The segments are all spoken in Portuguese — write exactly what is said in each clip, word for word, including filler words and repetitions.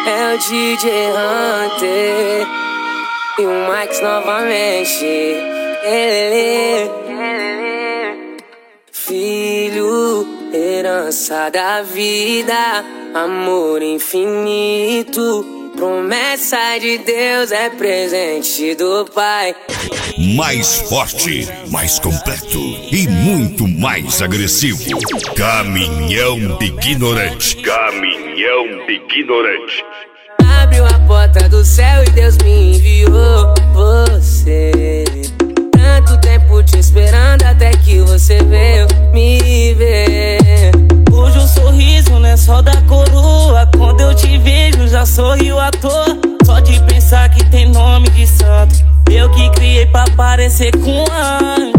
É o D J Hunter e o Max novamente. Ele, filho, herança da vida, amor infinito, promessa de Deus, é presente do Pai. Mais forte, mais completo e muito mais agressivo. Caminhão ignorante. Caminhão ignorante. Abriu a porta do céu e Deus me enviou você. Tanto tempo te esperando até que você veio me ver. Hoje o sorriso não é só da coroa. Quando eu te vejo já sorrio à toa. Só de pensar que tem nome de santo. Eu que criei pra parecer com um anjo.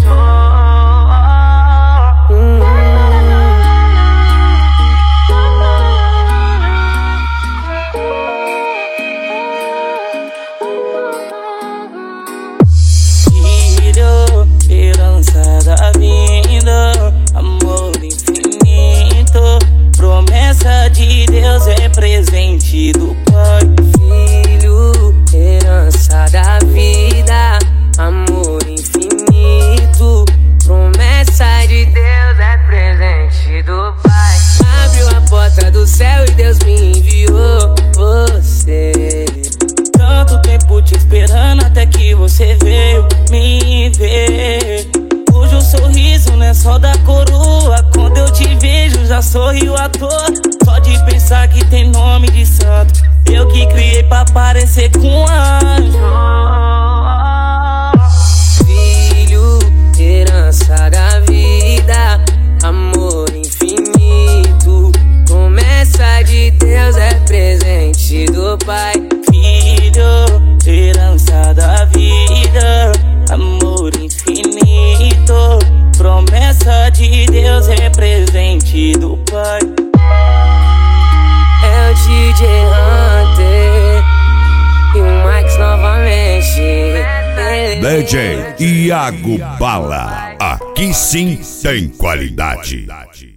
Filho, herança da vida, amor infinito, promessa de Deus, é presente do Pai. Filho, herança da vida, amor infinito, promessa de Deus, é presente do Pai. Abriu a porta do céu e Deus me enviou você. Tanto tempo te esperando até que você veio me ver. Hoje o sorriso não é só da coroa. Quando eu te vejo já sorrio à toa. Só de pensar que tem nome de santo. Eu que criei pra parecer com um anjo. Filho, herança da vida, amor infinito, promessa de Deus, é presente do Pai. Filho, herança da vida, amor infinito, promessa de Deus, é presente do Pai. É o D J Hunter e o Max novamente. D J Iago Bala. Aqui sim tem qualidade.